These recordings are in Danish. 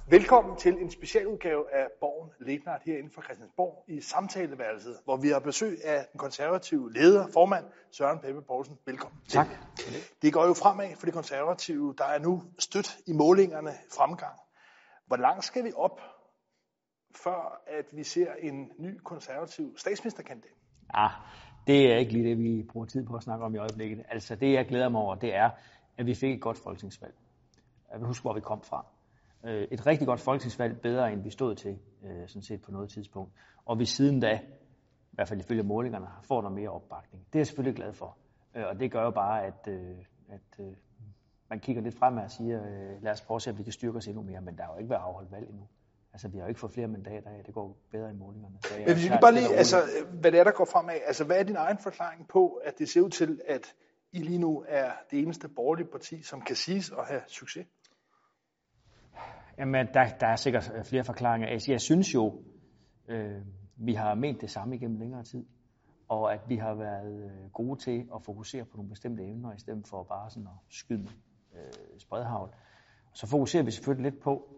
Velkommen til en specialudgave af Borgen Late-Night herinde fra Christiansborg i samtaleværelset, hvor vi har besøg af den konservative leder, formand Søren Pape Poulsen. Velkommen. Tak. Det går jo fremad for de konservative. Der er nu stødt i målingerne fremgang. Hvor langt skal vi op, før at vi ser en ny konservativ statsministerkandidat? Det er ikke lige det, vi bruger tid på at snakke om i øjeblikket. Altså det, jeg glæder mig over, det er, at vi fik et godt folketingsvalg. Jeg vil huske, hvor vi kom fra. Et rigtig godt folketingsvalg, bedre end vi stod til, sådan set på noget tidspunkt. Og vi siden da, i hvert fald ifølge målingerne, får noget mere opbakning. Det er jeg selvfølgelig glad for. Og det gør jo bare, at man kigger lidt fremad og siger, lad os prøve at se, om vi kan styrke os endnu mere. Men der har jo ikke været afholdt valg endnu. Altså, vi har jo ikke fået flere mandater af. Det går bedre i målingerne. Men hvis vi bare lige, hvad det er, der går fremad. Altså, hvad er din egen forklaring på, at det ser ud til, at I lige nu er det eneste borgerlige parti, som kan siges at have succes? Jamen, der er sikkert flere forklaringer. Altså, jeg synes jo, vi har ment det samme igennem længere tid, og at vi har været gode til at fokusere på nogle bestemte emner, i stedet for bare sådan at skyde spredhavl. Så fokuserer vi selvfølgelig lidt på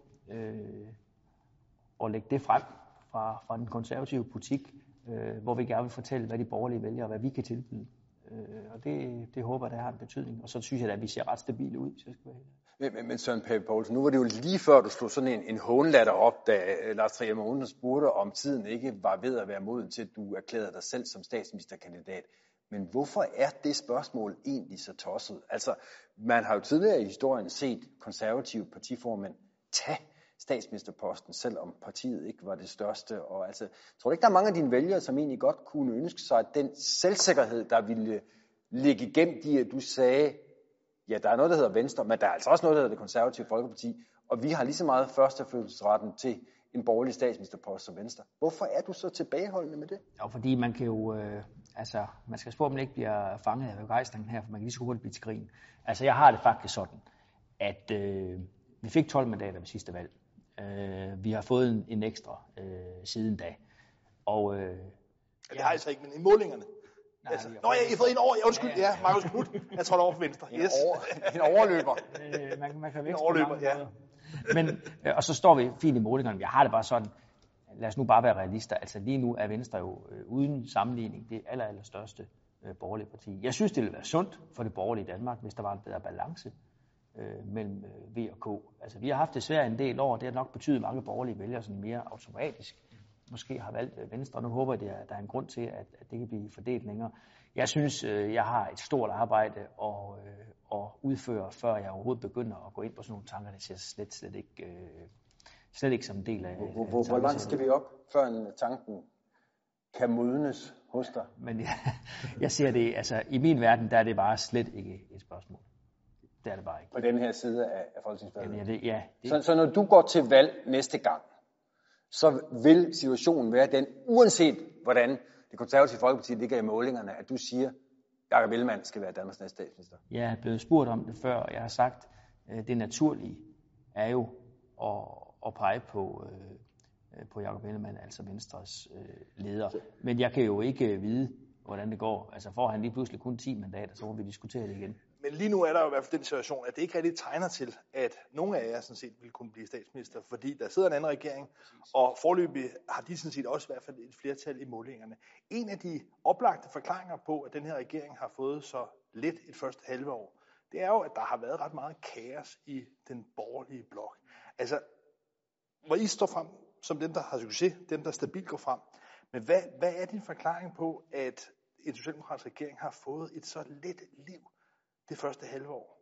at lægge det frem fra den konservative politik, hvor vi gerne vil fortælle, hvad de borgerlige vælger, og hvad vi kan tilbyde. Og det håber jeg, der har en betydning. Og så synes jeg, at vi ser ret stabile ud, hvis jeg skal være helt. Men Søren Pape Poulsen, nu var det jo lige før, du slog sådan en hånlatter op, da Lars Trier Mogensen spurgte, om tiden ikke var ved at være moden til, at du erklærede dig selv som statsministerkandidat. Men hvorfor er det spørgsmål egentlig så tosset? Altså, man har jo tidligere i historien set konservative partiformænd tage statsministerposten, selvom partiet ikke var det største. Og altså, tror du ikke, der er mange af dine vælgere, som egentlig godt kunne ønske sig den selvsikkerhed, der ville ligge igennem i, at du sagde, ja, der er noget, der hedder Venstre, men der er altså også noget, der hedder det konservative Folkeparti, og vi har lige så meget førstefølelsesretten til en borgerlig statsministerpost som Venstre. Hvorfor er du så tilbageholdende med det? Ja, fordi man kan jo, man skal spørge, om man ikke bliver fanget af begejstringen her, for man kan lige så hurtigt blive til grin. Altså, jeg har det faktisk sådan, at vi fik 12 mandater ved sidste valg. Vi har fået en ekstra siden da. Og det har altså ikke, men i målingerne. Nej, altså, jeg har fået en over. Undskyld, ja, Markus Knudt. Jeg tror over for Venstre. Yes. En overløber. Man kan vækste på mange måder. Men, og så står vi fint i målingerne. Jeg har det bare sådan, lad os nu bare være realister. Altså lige nu er Venstre jo uden sammenligning det allerstørste borgerlige parti. Jeg synes, det ville være sundt for det borgerlige Danmark, hvis der var en bedre balance mellem V og K. Altså, vi har haft det svært en del år, det har nok betydet mange borgerlige vælgere sådan mere automatisk. Måske har valgt Venstre, nu håber jeg, at der er en grund til, at det kan blive fordelt længere. Jeg synes, jeg har et stort arbejde at udføre, før jeg overhovedet begynder at gå ind på sådan nogle tanker, det ser slet ikke som en del af... Hvor langt skal vi op, før tanken kan modnes hos dig? Men jeg ser det, altså i min verden, der er det bare slet ikke et spørgsmål. Det er det bare ikke. På den her side af folketingsvalget? Ja. Så når du går til valg næste gang, så vil situationen være den, uanset hvordan det konservative Folkeparti ligger i målingerne, at du siger, Jakob Ellemann skal være Danmarks næste statsminister? Jeg er blevet spurgt om det før, og jeg har sagt, det naturlige er jo at pege på Jakob Ellemann, altså Venstres leder. Men jeg kan jo ikke vide, hvordan det går. Altså får han lige pludselig kun 10 mandater, så må vi diskutere det igen. Men lige nu er der jo i hvert fald den situation, at det ikke rigtig tegner til, at nogle af jer sådan set vil kunne blive statsminister, fordi der sidder en anden regering, og foreløbig har de sådan set også i hvert fald et flertal i målingerne. En af de oplagte forklaringer på, at den her regering har fået så lidt et første halve år, det er jo, at der har været ret meget kaos i den borgerlige blok. Altså, hvor I står frem som dem, der har succes, dem, der stabilt går frem. Men hvad er din forklaring på, at en socialdemokratisk regering har fået et så let liv det første halve år?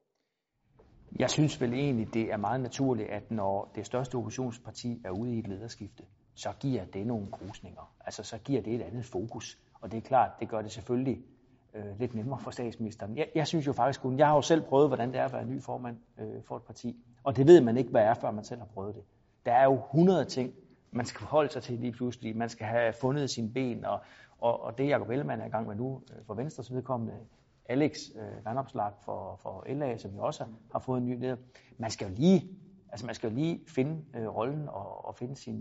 Jeg synes vel egentlig, det er meget naturligt, at når det største oppositionsparti er ude i et lederskifte, så giver det nogle krusninger. Altså så giver det et andet fokus. Og det er klart, det gør det selvfølgelig lidt nemmere for statsministeren. Jeg synes jo faktisk, jeg har jo selv prøvet, hvordan det er at være ny formand for et parti. Og det ved man ikke, hvad er, før man selv har prøvet det. Der er jo 100 ting, man skal forholde sig til lige pludselig. Man skal have fundet sine ben, og det Jakob Ellemann er i gang med nu for Venstres vedkommende, Alex Vanopslagh for LA, som vi også har fået en ny leder. Man skal jo lige finde rollen og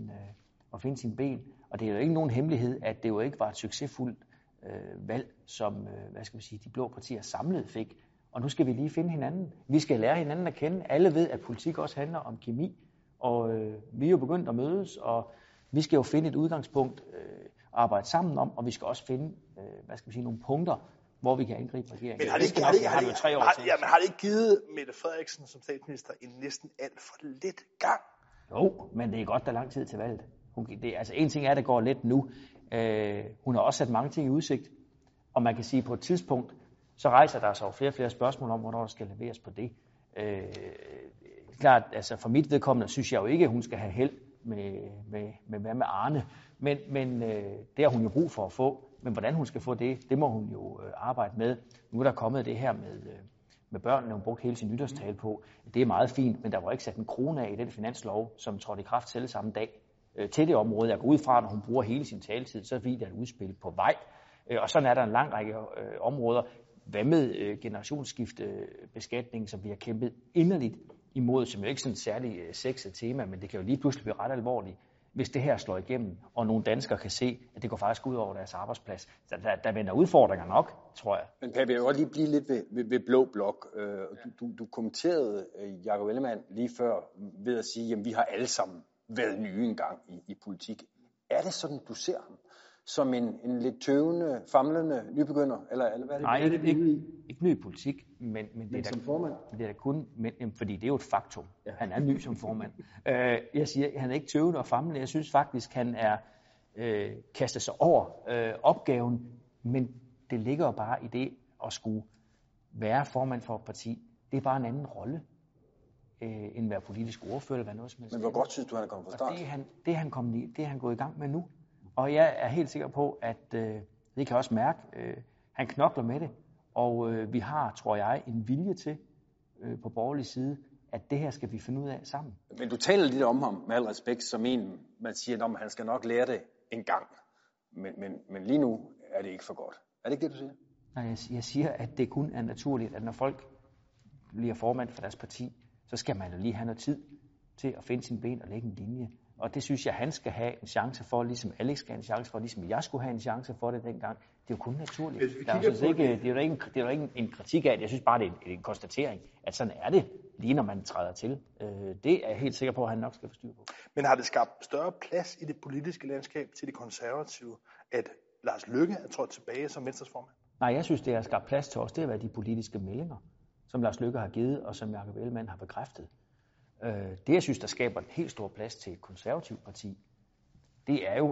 finde sin ben. Og det er jo ikke nogen hemmelighed, at det jo ikke var et succesfuldt valg, som de blå partier samlet fik. Og nu skal vi lige finde hinanden. Vi skal lære hinanden at kende. Alle ved, at politik også handler om kemi. Og vi er jo begyndt at mødes, og vi skal jo finde et udgangspunkt at arbejde sammen om, og vi skal også finde, nogle punkter, hvor vi kan angribe regeringen. Men har det ikke givet Mette Frederiksen som statsminister en næsten alt for lidt gang? Jo, men det er godt, der er lang tid til valget. En ting er, at det går lidt nu. Hun har også sat mange ting i udsigt, og man kan sige, at på et tidspunkt, så rejser der sig jo flere og flere spørgsmål om, hvornår der skal leveres på det. Klart, altså for mit vedkommende, synes jeg jo ikke, at hun skal have held med Arne, men det har hun jo brug for at få. Men hvordan hun skal få det må hun jo arbejde med. Nu er der kommet det her med børnene, hun brugte hele sin nytårstale på. Det er meget fint, men der var ikke sat en krone af i den finanslov, som trådte i kraft selv samme dag til det område. Jeg går ud fra, når hun bruger hele sin taletid, så er det et udspil på vej. Og sådan er der en lang række områder. Hvad med generationsskiftebeskatning, som vi har kæmpet inderligt imod, som jo ikke sådan et særligt sexet tema, men det kan jo lige pludselig blive ret alvorligt, hvis det her slår igennem, og nogle danskere kan se, at det går faktisk ud over deres arbejdsplads. Der vender udfordringer nok, tror jeg. Men Pape, jeg vil godt lige blive lidt ved Blå Blok. Du kommenterede Jakob Ellemann lige før ved at sige, at vi har alle sammen været nye engang i politik. Er det sådan, du ser ham? Som en lidt tøvende, famlende nybegynder? Eller hvad er det? Nej, ikke ny politik, men det er som formand? Det er da kun, fordi det er jo et faktum. Ja. Han er ny som formand. Jeg siger, han er ikke tøvende og famlende. Jeg synes faktisk, han er kastet sig over opgaven, men det ligger jo bare i det at skulle være formand for et parti. Det er bare en anden rolle end at være politisk ordfører eller hvad noget som helst. Men hvor godt synes du, han er kommet fra start? Det er han gået i gang med nu. Og jeg er helt sikker på, at det kan også mærke, han knokler med det, og vi har, tror jeg, en vilje til på borgerlig side, at det her skal vi finde ud af sammen. Men du taler lidt om ham, med al respekt, som en, man siger, at han skal nok lære det en gang. Men lige nu er det ikke for godt. Er det ikke det, du siger? Nej, jeg siger, at det kun er naturligt, at når folk bliver formand for deres parti, så skal man jo lige have noget tid til at finde sine ben og lægge en linje. Og det synes jeg, han skal have en chance for, ligesom Alex skal have en chance for, ligesom jeg skulle have en chance for det dengang. Det er jo kun naturligt. Det er jo ikke en kritik af det. Jeg synes bare, det er en konstatering, at sådan er det, lige når man træder til. Det er jeg helt sikker på, at han nok skal få styr på. Men har det skabt større plads i det politiske landskab til de konservative, at Lars Løkke er trådt tilbage som Venstres formand? Nej, jeg synes, det har skabt plads til os. Det har været de politiske meldinger, som Lars Løkke har givet, og som Jakob Ellemann har bekræftet. Det, jeg synes, der skaber en helt stor plads til et konservativt parti, det er jo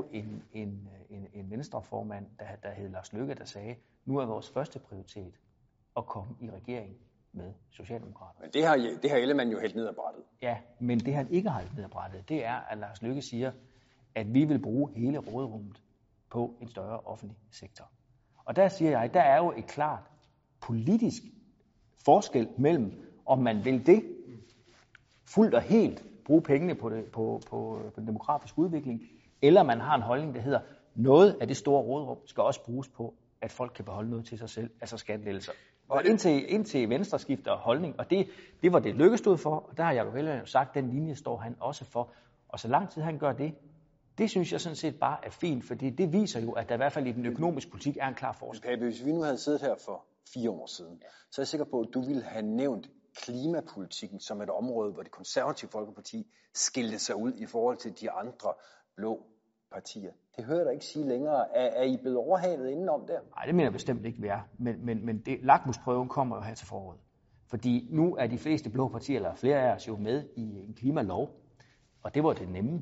en venstreformand, der hed Lars Løkke, der sagde, nu er vores første prioritet at komme i regering med Socialdemokraterne. Men det har Ellemann jo helt ned ad brættet. Ja, men det han ikke har helt ned ad brættet, det er, at Lars Løkke siger, at vi vil bruge hele råderummet på en større offentlig sektor. Og der siger jeg, der er jo et klart politisk forskel mellem, om man vil det, fuldt og helt bruge pengene på den demografiske udvikling, eller man har en holdning, der hedder, noget af det store råderum skal også bruges på, at folk kan beholde noget til sig selv, altså skattelettelser. Og indtil Venstre skifter holdning, og det var det Løkke stod for, og der har Jakob Ellemann jo sagt, den linje står han også for. Og så lang tid han gør det synes jeg sådan set bare er fint, fordi det viser jo, at der i hvert fald i den økonomiske politik er en klar forskel. Pape, hvis vi nu havde siddet her for 4 år siden, så er jeg sikker på, at du ville have nævnt klimapolitikken som et område, hvor det konservative Folkeparti skilte sig ud i forhold til de andre blå partier. Det hører jeg da ikke sige længere. Er I blevet overhalet indenom der? Nej, det mener jeg bestemt ikke, vi er. Men lakmusprøven kommer jo her til foråret. Fordi nu er de fleste blå partier, eller flere af os, jo med i en klimalov. Og det var det nemme.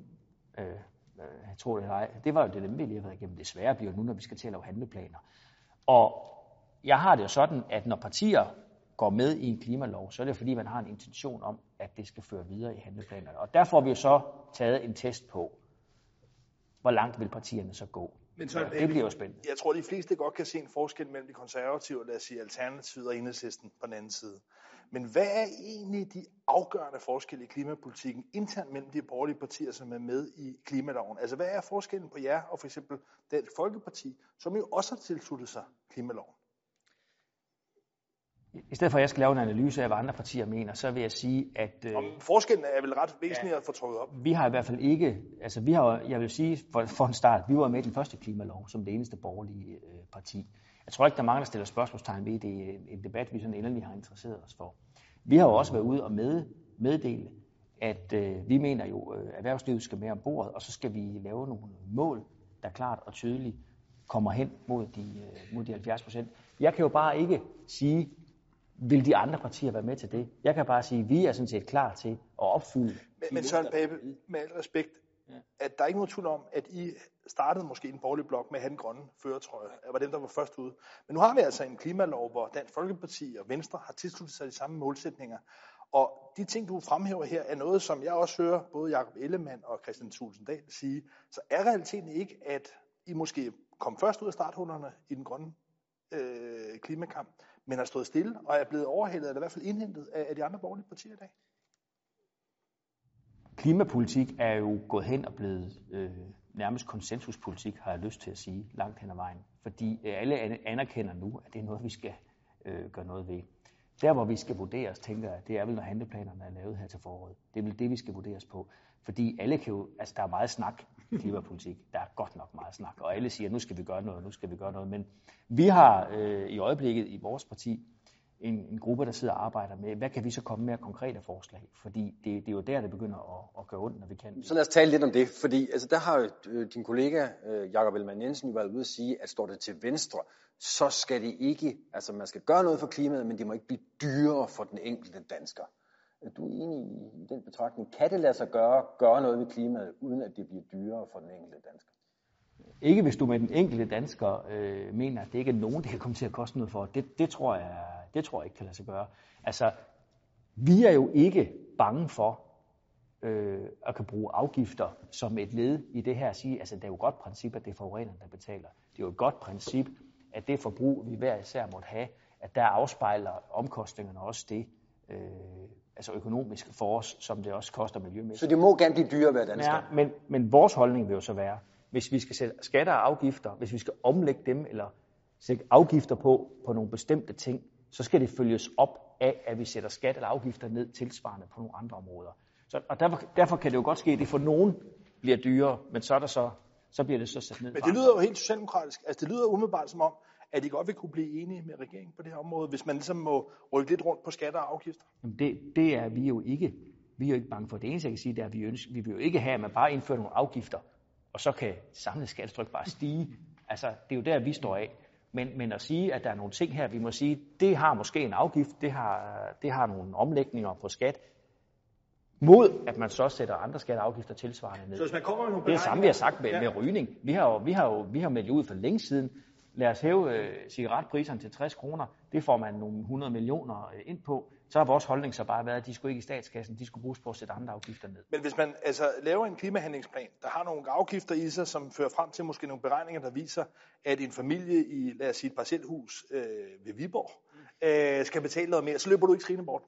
Jeg tror det eller ej. Det var jo det nemme, vi lige har været igennem. Det svære bliver nu, når vi skal til at lave handleplaner. Og jeg har det jo sådan, at når partier går med i en klimalov, så er det fordi, man har en intention om, at det skal føre videre i handleplanerne. Og derfor har vi jo så taget en test på, hvor langt vil partierne så gå. Men så, det bliver jo spændende. Jeg tror, de fleste godt kan se en forskel mellem de konservative, lad os sige Alternativet og Enhedslisten på den anden side. Men hvad er egentlig de afgørende forskelle i klimapolitikken internt mellem de borgerlige partier, som er med i klimaloven? Altså, hvad er forskellen på jer og for eksempel Dansk Folkeparti, som jo også har tilsluttet sig klimaloven? I stedet for, at jeg skal lave en analyse af, hvad andre partier mener, så vil jeg sige, at forskellen er vel ret væsentlig at få trukket op. Vi har i hvert fald ikke, altså jeg vil sige for en start, vi var med i den første klimalov som det eneste borgerlige parti. Jeg tror ikke, der er mange, der stiller spørgsmålstegn ved det. En debat, vi sådan endelig har interesseret os for. Vi har jo også været ude og meddele, at vi mener jo, at erhvervslivet skal med ombord, og så skal vi lave nogle mål, der klart og tydeligt kommer hen mod de 70%. Jeg kan jo bare ikke sige, vil de andre partier være med til det? Jeg kan bare sige, at vi er sådan set klar til at opfylde. Men Søren Pape, med al respekt, at der er ikke nogen tvivl om, at I startede måske en borgerlig blok med at have den grønne førertrøje. Det var dem, der var først ude. Men nu har vi altså en klimalov, hvor Dansk Folkeparti og Venstre har tilsluttet sig de samme målsætninger. Og de ting, du fremhæver her, er noget, som jeg også hører både Jakob Ellemann og Kristian Thulesen Dahl sige. Så er realiteten ikke, at I måske kom først ud af starthullerne i den grønne klimakamp, men har stået stille og er blevet overhældet, eller i hvert fald indhentet af de andre borgerlige partier i dag? Klimapolitik er jo gået hen og blevet nærmest konsensuspolitik, har jeg lyst til at sige, langt hen ad vejen. Fordi alle anerkender nu, at det er noget, vi skal gøre noget ved. Der, hvor vi skal vurderes, tænker jeg, det er vel, når handleplanerne er lavet her til foråret. Det er vel det, vi skal vurderes på. Fordi alle kan jo, altså der er meget snak i klimapolitik. Der er godt nok meget snak, og alle siger, nu skal vi gøre noget, nu skal vi gøre noget. Men vi har i øjeblikket i vores parti en gruppe, der sidder og arbejder med, hvad kan vi så komme med af konkrete forslag? Fordi det er jo der, det begynder at gøre ondt, når vi kan. Så lad os tale lidt om det, fordi altså, der har din kollega Jakob Ellemann-Jensen været ude at sige, at står det til Venstre, så skal det ikke, altså man skal gøre noget for klimaet, men det må ikke blive dyrere for den enkelte dansker. Er du enig i den betragtning? Kan det lade sig gøre noget ved klimaet, uden at det bliver dyrere for den enkelte dansker? Ikke hvis du med den enkelte dansker mener, at det ikke er nogen, det kan komme til at koste noget for. Det tror jeg ikke kan lade sig gøre. Altså, vi er jo ikke bange for at kan bruge afgifter som et led i det her at sige, altså det er jo et godt princip, at det er forureneren, der betaler. Det er jo et godt princip, at det forbrug, vi hver især måtte have, at der afspejler omkostningerne også det, altså økonomisk for os, som det også koster miljømæssigt. Så det må gerne blive dyrere at være dansker? Ja, men vores holdning vil jo så være, hvis vi skal sætte skatter og afgifter, hvis vi skal omlægge dem, eller sætte afgifter på nogle bestemte ting, så skal det følges op af, at vi sætter skat eller afgifter ned tilsvarende på nogle andre områder. Og derfor kan det jo godt ske, at det for nogen bliver dyrere, men så bliver det så sat ned. Men det lyder jo helt socialdemokratisk. Altså det lyder umiddelbart som om, at de godt vil kunne blive enige med regeringen på det her område, hvis man ligesom må rykke lidt rundt på skatter og afgifter. Jamen det er vi jo ikke. Vi er jo ikke bange for. Det eneste, jeg kan sige, det er, at vi vil jo ikke have, at man bare indfører nogle afgifter, og så kan samlet skattetryk bare stige. Altså, det er jo der, vi står af. Men at sige, at der er nogle ting her, vi må sige, det har måske en afgift, det har nogle omlægninger på skat, mod at man så sætter andre skatteafgifter tilsvarende ned. Så hvis man kommer med nogle det er samme, vi har sagt med rygning. Vi har meldt ud for længe siden, lad os hæve cigaretpriserne til 60 kroner, det får man nogle 100 millioner ind på. Så har vores holdning så bare været, at de skulle ikke i statskassen, de skulle bruges på at sætte andre afgifter ned. Men hvis man altså laver en klimahandlingsplan, der har nogle afgifter i sig, som fører frem til måske nogle beregninger, der viser, at en familie i, lad os sige, et parcelhus ved Viborg skal betale noget mere, så løber du ikke trinene bort?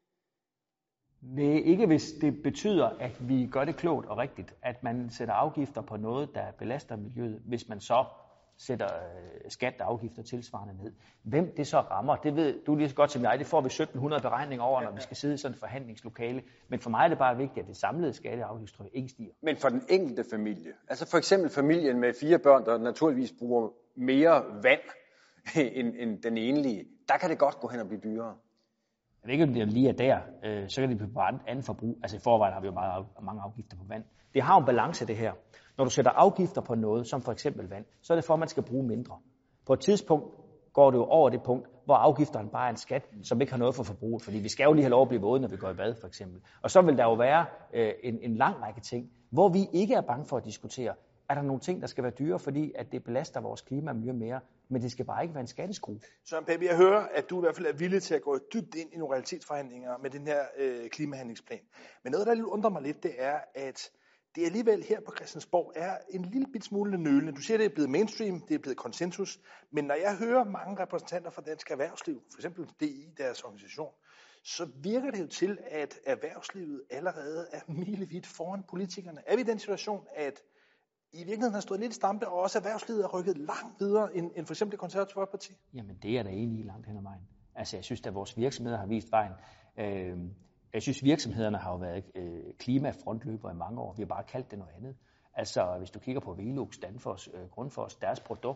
Det er ikke, hvis det betyder, at vi gør det klogt og rigtigt, at man sætter afgifter på noget, der belaster miljøet, hvis man så sætter skat og afgifter tilsvarende ned. Hvem det så rammer, det ved du lige så godt som jeg. Det får vi 1700 beregninger over, når vi skal sidde i sådan et forhandlingslokale. Men for mig er det bare vigtigt, at det samlede skatte- og afgiftstryk ikke stiger. Men for den enkelte familie, altså for eksempel familien med 4 børn, der naturligvis bruger mere vand end den enlige, der kan det godt gå hen og blive dyrere. Jeg ved ikke, om det lige er der, så kan det blive på andet forbrug. Altså i forvejen har vi jo mange afgifter på vand. Det har jo en balance, det her. Når du sætter afgifter på noget, som for eksempel vand, så er det for, at man skal bruge mindre. På et tidspunkt går det jo over det punkt, hvor afgifterne bare er en skat, som ikke har noget for forbruget. Fordi vi skal jo lige have lov at blive våde, når vi går i bad, for eksempel. Og så vil der jo være en lang række ting, hvor vi ikke er bange for at diskutere. Er der nogle ting, der skal være dyre, fordi at det belaster vores klima og miljø mere, men det skal bare ikke være en skatteskrue. Søren Pape, jeg hører, at du i hvert fald er villig til at gå dybt ind i nogle realitetsforhandlinger med den her klimahandlingsplan. Men noget, der lige undrer mig lidt, det er, at det alligevel her på Christiansborg er en lille bit smule nølende. Du siger, det er blevet mainstream, det er blevet konsensus, men når jeg hører mange repræsentanter fra dansk erhvervsliv, for eksempel DI, deres organisation, så virker det jo til, at erhvervslivet allerede er milevidt foran politikerne. Er vi i den situation, at i virkeligheden har stået lidt i stampe, og også erhvervslivet er rykket langt videre end for eksempel det konservative Folkeparti? Jamen det er der egentlig i langt hen ad vejen. Altså jeg synes, at vores virksomheder har vist vejen. Jeg synes, virksomhederne har jo været klimafrontløbere i mange år. Vi har bare kaldt det noget andet. Altså hvis du kigger på Velux, Danfoss, Grundfos, deres produkter,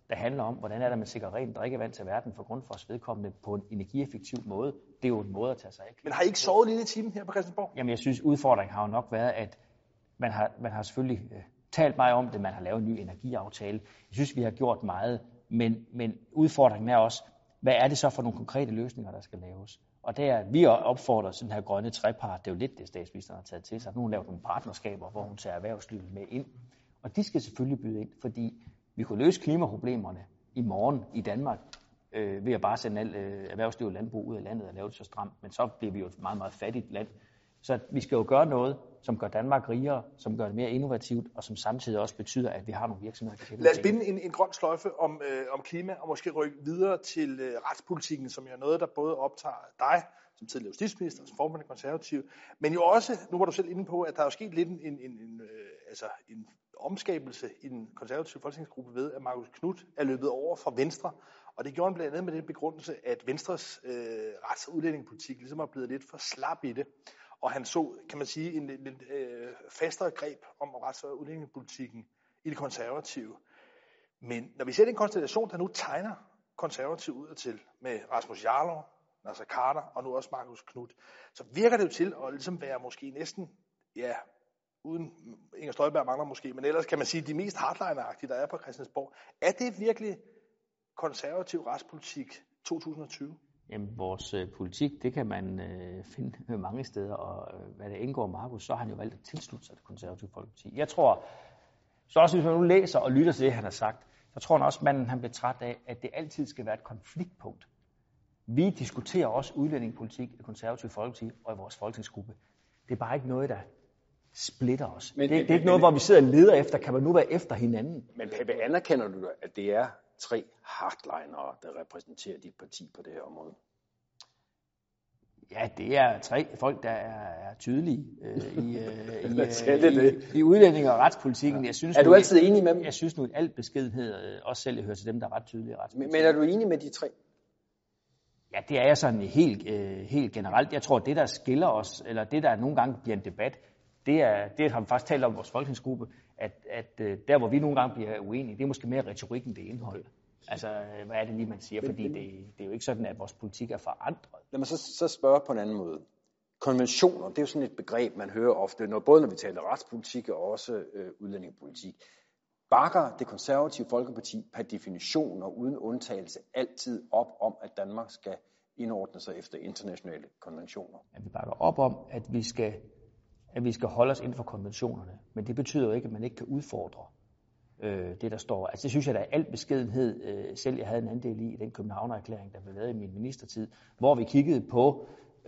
der handler om, hvordan er det, man sikrer rent drikkevand til verden for Grundfos vedkommende på en energieffektiv måde. Det er jo en måde at tage sig af. Men har I ikke sovet lidt i timen her på Christiansborg? Jamen, jeg synes, udfordringen har jo nok været, at man har selvfølgelig talt meget om det, man har lavet en ny energiaftale. Jeg synes, vi har gjort meget, men udfordringen er også, hvad er det så for nogle konkrete løsninger, der skal laves? Og der vi opfordrer sådan her grønne trepart, det er jo lidt det, statsministeren har taget til sig. Nu har hun lavet nogle partnerskaber, hvor hun tager erhvervslivet med ind. Og de skal selvfølgelig byde ind, fordi vi kunne løse klimaproblemerne i morgen i Danmark, ved at bare sende alt erhvervsliv og landbrug ud af landet og lave det så stramt. Men så bliver vi jo et meget, meget fattigt land. Så vi skal jo gøre noget, som gør Danmark rigere, som gør det mere innovativt, og som samtidig også betyder, at vi har nogle virksomheder, der kan Lad os binde en grøn sløjfe om klima, og måske rykke videre til retspolitikken, som er noget, der både optager dig, som tidligere justitsminister, som formand af Konservative, men jo også, nu var du selv inde på, at der er jo sket lidt en omskabelse i den konservative folketingsgruppe ved, at Marcus Knuth er løbet over fra Venstre, og det gjorde han blandt andet med den begrundelse, at Venstres rets- og udlændingepolitik ligesom er blevet lidt for slap i det, og han så, kan man sige, en lidt fastere greb om rets- og udlændingepolitikken i det konservative. Men når vi ser den konstellation, der nu tegner konservativ ud til med Rasmus Jarlov, Naser Khader og nu også Marcus Knuth, så virker det jo til at ligesom være måske næsten, ja, uden Inger Støjberg mangler måske, men ellers kan man sige, de mest hardliner-agtige, der er på Christiansborg. Er det virkelig konservativ retspolitik 2020? Jamen, vores politik, det kan man finde mange steder, og hvad det indgår Marcus, så har han jo valgt at tilslutte sig det konservative folkeparti. Jeg tror, så også hvis man nu læser og lytter til det, han har sagt, så tror jeg også, at manden han bliver træt af, at det altid skal være et konfliktpunkt. Vi diskuterer også udlændingepolitik i det konservative folkeparti og i vores folketingsgruppe. Det er bare ikke noget, der splitter os. Det er ikke noget, hvor vi sidder og leder efter, kan man nu være efter hinanden. Men Pape, anerkender du, at det er 3 hardlinere, der repræsenterer dit parti på det her område? Ja, det er 3 folk, der er tydelige i udlænding- og retspolitikken. Jeg synes, er du altid enig med dem? Jeg synes nu, at alt beskedenhed, også selv jeg hører til dem, der er ret tydelige i retspolitikken. Men er du enig med de 3? Ja, det er jeg sådan helt generelt. Jeg tror, det der skiller os, eller det der nogle gange bliver en debat, det har vi faktisk talt om i vores folketingsgruppe, at der hvor vi nogle gange bliver uenige, det er måske mere retorikken, det indhold. Altså, hvad er det lige, man siger? Fordi det er jo ikke sådan, at vores politik er forandret. Lad mig så spørge på en anden måde. Konventioner, det er jo sådan et begreb, man hører ofte, både når vi taler retspolitik og også udlændingepolitik. Bakker det konservative folkeparti per definition og uden undtagelse altid op om, at Danmark skal indordne sig efter internationale konventioner? Ja, vi bakker op om, at vi skal holde os inden for konventionerne. Men det betyder jo ikke, at man ikke kan udfordre det, der står. Altså det synes jeg, der er al beskedenhed. Selv jeg havde en andel i den Københavner-erklæring, der blev lavet i min ministertid, hvor vi kiggede på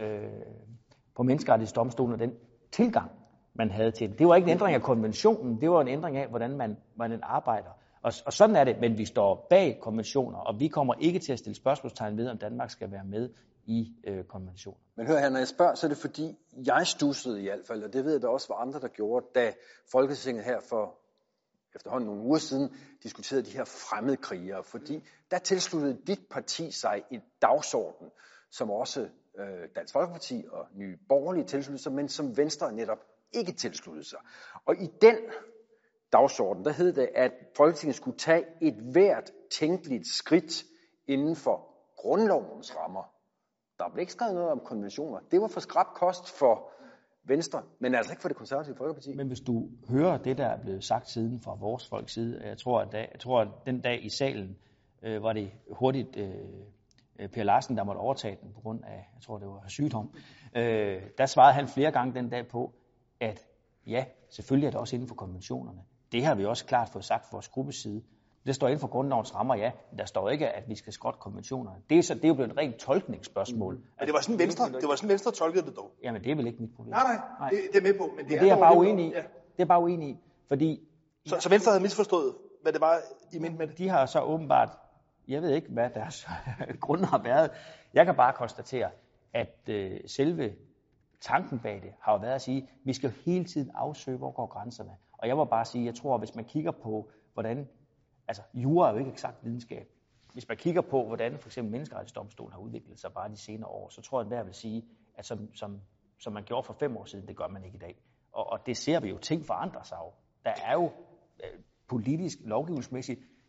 menneskerettighedsdomstolen og den tilgang, man havde til det. Det var ikke en ændring af konventionen, det var en ændring af, hvordan man arbejder. Og sådan er det, men vi står bag konventioner, og vi kommer ikke til at stille spørgsmålstegn ved, om Danmark skal være med i konventioner. Men hør her, når jeg spørger, så er det fordi, jeg stussede i hvert fald, og det ved jeg, der også var andre, der gjorde, da Folketinget her for efterhånden nogle uger siden diskuterede de her fremmedkrigere, fordi der tilsluttede dit parti sig en dagsorden, som også Dansk Folkeparti og Nye Borgerlige tilsluttede sig, men som Venstre netop ikke tilsluttede sig. Og i den dagsorden, der hed det, at Folketinget skulle tage et hvert tænkeligt skridt inden for grundlovens rammer. Der blev ikke skrevet noget om konventioner. Det var for skrap kost for Venstre, men altså ikke for det konservative folkeparti. Men hvis du hører det, der er blevet sagt siden fra vores folks side, jeg tror, at den dag i salen var det hurtigt Per Larsen, der måtte overtage den på grund af, jeg tror det var sygdom. Der svarede han flere gange den dag på, at ja, selvfølgelig er det også inden for konventionerne. Det har vi også klart fået sagt fra vores gruppes side. Det står inden for grundlovens rammer, ja. Der står ikke, at vi skal skrotte konventionerne. Det er jo blevet et rent tolkningsspørgsmål. Men det var sådan Venstre tolkede det dog. Jamen, det er vel ikke mit problem. Nej. Det er med på. Men det er jeg bare uenig i. Ja. Det er bare uenig i, fordi... Så Venstre havde misforstået, hvad det var, I mente med det? De har så åbenbart... Jeg ved ikke, hvad deres grund har været. Jeg kan bare konstatere, at selve tanken bag det har jo været at sige, at vi skal hele tiden afsøge, hvor går grænserne. Og jeg må bare sige, jeg tror, hvis man kigger på, hvordan... Altså, jura er jo ikke eksakt videnskab. Hvis man kigger på, hvordan for eksempel menneskerettighedsdomstolen har udviklet sig bare de senere år, så tror jeg, at enhver vil sige, at som man gjorde for 5 år siden, det gør man ikke i dag. Og det ser vi jo, ting forandrer sig jo. Der er jo politisk, lovgivningsmæssigt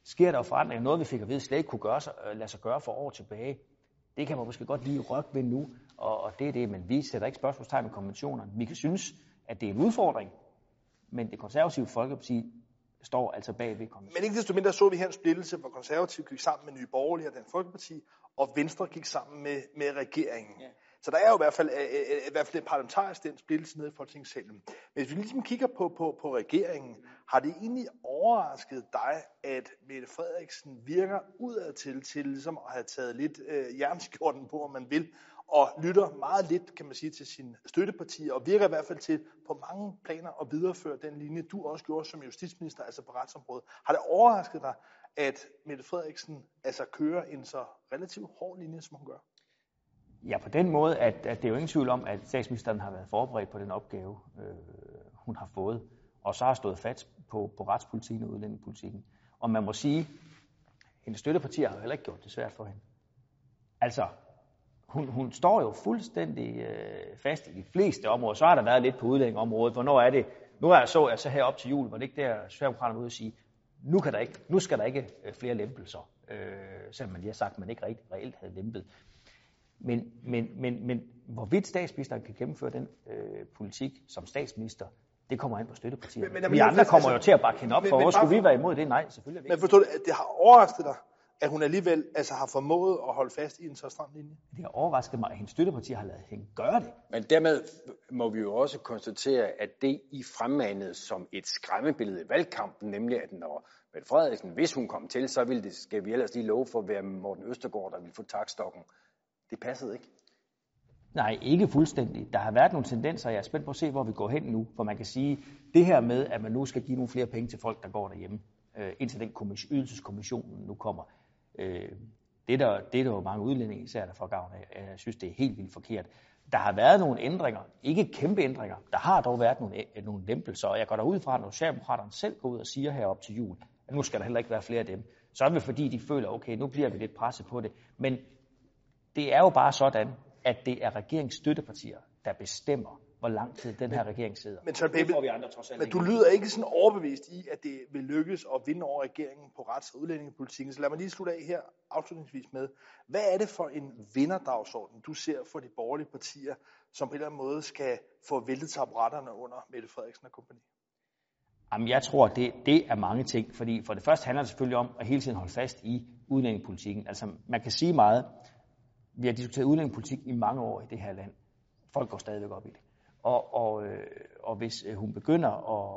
sker der jo forandringer. Noget, vi fik at vide, slet ikke kunne lade sig gøre for år tilbage. Det kan man måske godt lige rykke ved nu, og det er det, men vi sætter ikke spørgsmålstegn med konventionerne. Vi kan synes, at det er en udfordring, men det konservative Folkeparti står altså bag ved konventionen. Men ikke desto mindre så vi her en splittelse, hvor konservative gik sammen med Nye Borgerlige og Dansk Folkeparti, og Venstre gik sammen med regeringen. Ja. Så der er jo i hvert fald en parlamentarisk den splittelse nede i Folketingssalen. Men hvis vi ligesom kigger på regeringen, har det egentlig overrasket dig, at Mette Frederiksen virker udadtil til ligesom at have taget lidt jernskjorten på, om man vil, og lytter meget lidt, kan man sige, til sine støttepartier, og virker i hvert fald til på mange planer at videreføre den linje, du også gjorde som justitsminister, altså på retsområdet. Har det overrasket dig, at Mette Frederiksen altså kører en så relativt hård linje, som hun gør? Ja, på den måde, at det er jo ingen tvivl om, at statsministeren har været forberedt på den opgave, hun har fået, og så har stået fast på retspolitikken og udlændingepolitikken. Og man må sige, at hendes støttepartier har heller ikke gjort det svært for hende. Altså, hun står jo fuldstændig fast i de fleste områder. Så har der været lidt på udlændingeområdet. Hvornår er det? Nu er jeg så her op til jul, hvor det ikke der Socialdemokraterne ude at sige, nu skal der ikke flere lempelser, selvom man lige har sagt, at man ikke reelt havde lempet. Men hvorvidt statsministeren kan gennemføre den politik som statsminister, det kommer an på støttepartierne. Vi andre kommer jo til at bakke hende op, for hvor skulle vi være imod det? Nej, selvfølgelig. Men forstår du, at det har overrasket dig, at hun alligevel har formået at holde fast i en så stram linje? Det har overrasket mig, at hendes støttepartier har ladet hende gøre det. Men dermed må vi jo også konstatere, at det I fremmanede som et skræmmebillede i valgkampen, nemlig at når Mette Frederiksen, hvis hun kom til, så ville det, skal vi ellers lige love for at være Morten Østergaard, der ville få taktstokken. Det passede ikke. Nej, ikke fuldstændig. Der har været nogle tendenser, jeg er spændt på at se, hvor vi går hen nu. For man kan sige, det her med, at man nu skal give nogle flere penge til folk, der går derhjemme, indtil den ydelseskommission nu kommer, det er der jo mange udlændinge især, der får gavn af. Jeg synes, det er helt vildt forkert. Der har været nogle ændringer, ikke kæmpe ændringer. Der har dog været nogle lempelser, og jeg går derud fra, når Socialdemokraterne selv går ud og siger herop til jul, at nu skal der heller ikke være flere af dem. Så er det fordi, de føler, okay, nu bliver vi lidt presset på det. Men det er jo bare sådan, at det er regeringsstøttepartier, der bestemmer, hvor lang tid den her regering sidder. Men du lyder ikke sådan overbevist i, at det vil lykkes at vinde over regeringen på rets- og udlændingepolitikken. Så lad mig lige slutte af her afslutningsvis med, hvad er det for en vinderdagsorden, du ser for de borgerlige partier, som på en eller anden måde skal få væltet taburetterne under Mette Frederiksen og kompagni? Jamen, jeg tror, det er mange ting. Fordi for det første handler det selvfølgelig om at hele tiden holde fast i udlændingepolitikken. Altså, man kan sige meget. Vi har diskuteret udlændingepolitik i mange år i det her land. Folk går stadigvæk op i det. Og hvis hun begynder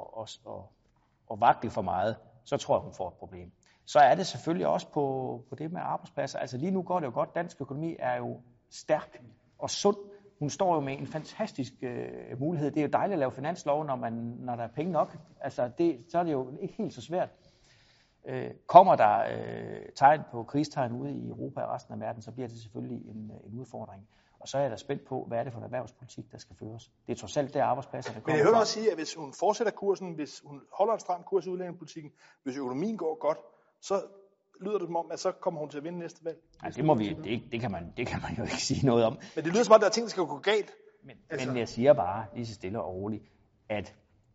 at vakle for meget, så tror jeg, hun får et problem. Så er det selvfølgelig også på det med arbejdspladser. Altså lige nu går det jo godt. Dansk økonomi er jo stærk og sund. Hun står jo med en fantastisk mulighed. Det er jo dejligt at lave finanslov, når der er penge nok. Altså så er det jo ikke helt så svært. Kommer der tegn på krigstegn ude i Europa og resten af verden, så bliver det selvfølgelig en udfordring. Og så er jeg da spændt på, hvad er det for en erhvervspolitik, der skal føres. Det er trods alt der arbejdspladser, der kommer. Men jeg hører også sige, at hvis hun fortsætter kursen, hvis hun holder en stram kurs i udlændingepolitikken, hvis økonomien går godt, så lyder det som om, at så kommer hun til at vinde næste valg. Nej, det kan man jo ikke sige noget om. Men det lyder som om, der er ting, der skal gå galt. Men jeg siger bare, lige så stille og roligt, at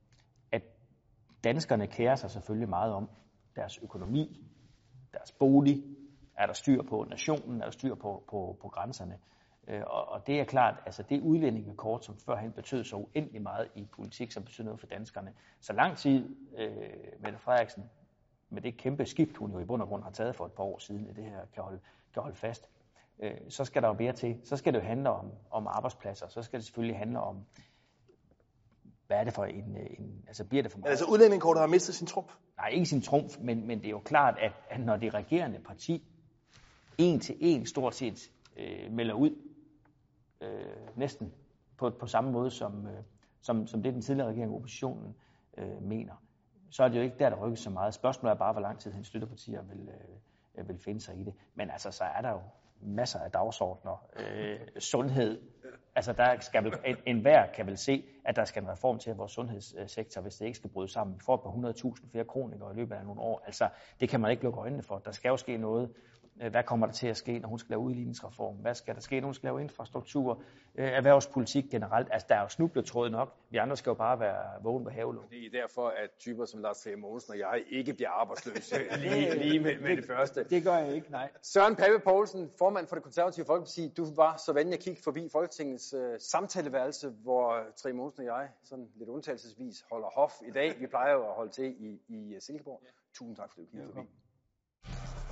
danskerne kærer sig selvfølgelig meget om deres økonomi, deres bolig, er der styr på nationen, er der styr på grænserne. Og det er klart, altså det udlændingekort, som førhen betød så uendelig meget i politik, som betyder noget for danskerne. Så lang tid Mette Frederiksen, med det kæmpe skift, hun jo i bund og grund har taget for et par år siden, at det her kan holde fast, så skal der jo mere til. Så skal det jo handle om arbejdspladser, så skal det selvfølgelig handle om, hvad er det for altså bliver det for meget? Altså udlændingekortet har mistet sin trumf? Nej, ikke sin trumf, men det er jo klart, at når det regerende parti en til en stort set melder ud, næsten på samme måde, som det den tidligere regering, oppositionen, mener, så er det jo ikke der rykkes så meget. Spørgsmålet er bare, hvor lang tid hendes støttepartier vil finde sig i det. Men altså, så er der jo masser af dagsordner. Sundhed. Altså, der skal vel, enhver kan vel se, at der skal en reform til vores sundhedssektor, hvis det ikke skal bryde sammen. Vi får på 100.000 flere kronikere i løbet af nogle år. Altså, det kan man ikke lukke øjnene for. Der skal jo ske noget. Hvad kommer der til at ske, når hun skal lave udligningsreform? Hvad skal der ske, når hun skal lave infrastruktur? Erhvervspolitik generelt. Altså, der er jo snubletråd nok. Vi andre skal jo bare være vågen ved havelåg. Det er derfor, at typer som Lars Trier Mogensen og jeg ikke bliver arbejdsløse lige med det første. Det gør jeg ikke, nej. Søren Pape Poulsen, formand for Det Konservative Folkeparti. Du var så venlig at kigge forbi Folketingets samtaleværelse, hvor Trier Mogensen og jeg sådan lidt undtagelsesvis holder hof i dag. Vi plejer jo at holde til i Silkeborg. Tusind tak, fordi du kiggede forbi.